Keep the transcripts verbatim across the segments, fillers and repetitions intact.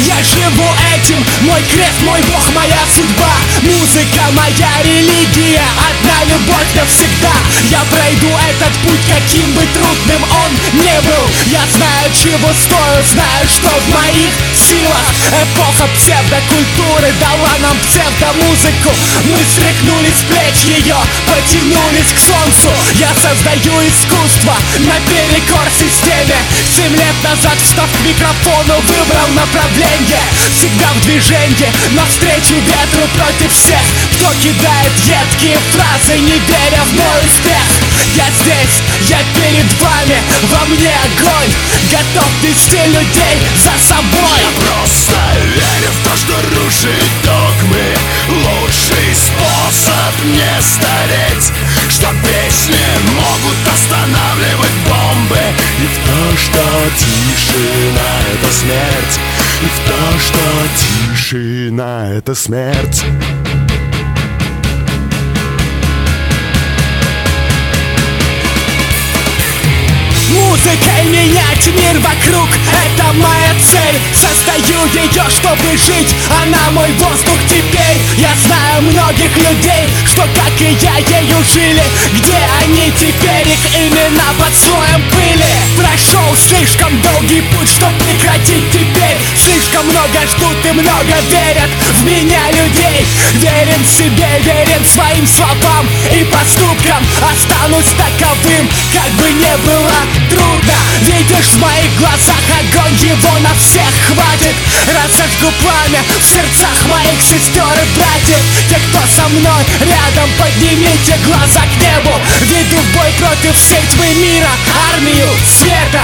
Я живу этим, мой крест, мой Бог, моя судьба. Музыка моя религия, одна любовь навсегда. Я пройду этот путь, каким бы трудным он не был. Я знаю, чего стою, знаю, что в моих силах. Эпоха псевдокультуры дала нам псевдомузыку. Мы стряхнули с плеч ее, потянулись к солнцу. Я создаю искусство наперекор системе. Семь лет назад, встав к микрофону, выбрал направление. Всегда в движении, навстречу ветру, против всех, кто кидает едкие фразы, не веря в мой успех. Я здесь, я перед вами, во мне огонь, готов вести людей за собой. Я просто верю в то, что рушить догмы лучший способ не стареть, что песни могут останавливать бомбы, и в то, что тишина — это смерть, и в то, что тишина — это смерть. Музыкой менять мир вокруг — это моя цель. Создаю ее, чтобы жить, она мой воздух теперь. Я знаю многих людей, что как и я ею жили. Где они теперь, их имена под слоем пыли. Прошел слишком долгий путь, чтоб прекратить теперь. Слишком много ждут и много верят в меня людей. Верен себе, верен своим словам и поступкам. Останусь таковым, как бы не было трудно. Видишь в моих глазах огонь, его на всех хватит. Разожгу пламя в сердцах моих сестер и братьев. Те, кто со мной рядом, поднимите глаза к небу. Веду в бой против всей тьмы мира, армию света.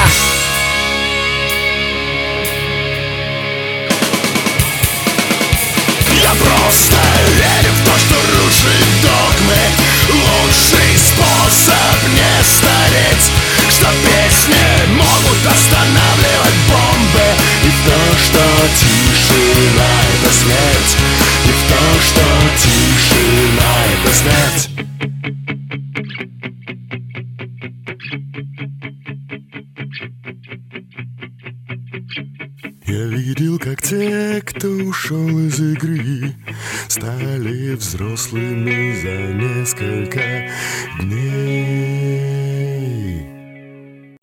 Я просто верю в то, что рушить догмы лучший способ не стареть, что песни могут останавливать бомбы, и в то, что тишина — это смерть, и в то, что тишина — это смерть. Я видел, как те, кто ушел из игры, стали взрослыми за несколько дней.